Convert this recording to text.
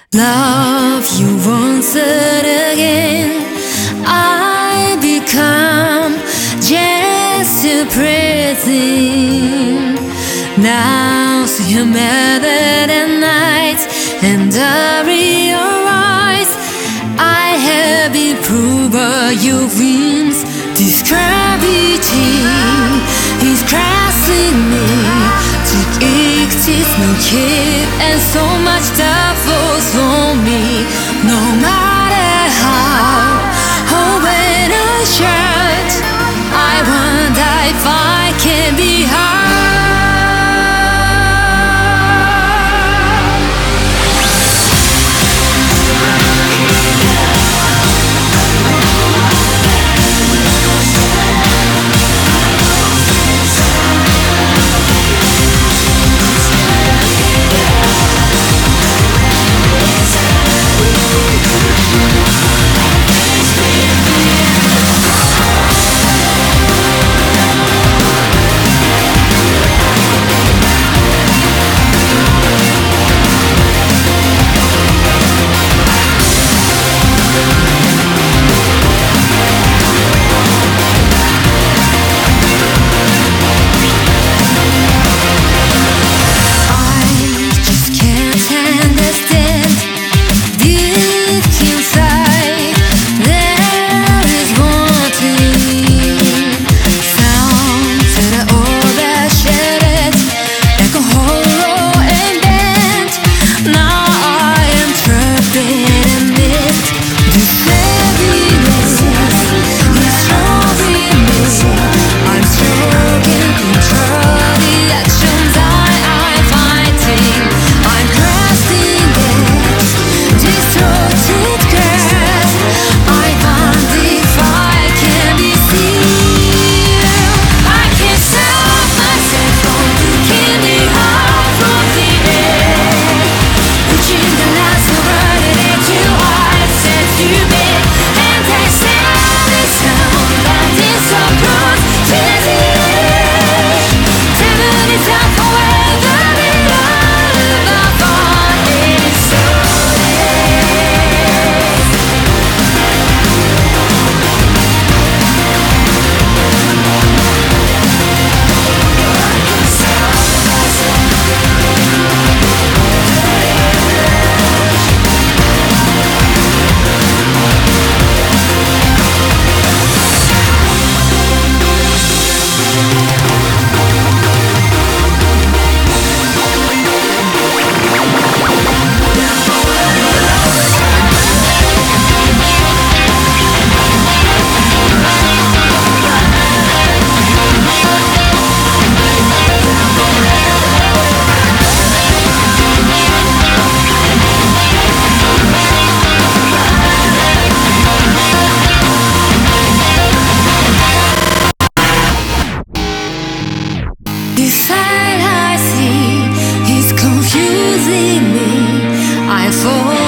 Love you once and again. I become just a present. Now so you're mad at night, and I realize I have improved your wings. This gravity is crashing me. To exist, no care, and so much that falls on me. No matter how or when I shout, I wonder if I can be high. The sight I see is confusing me. I fall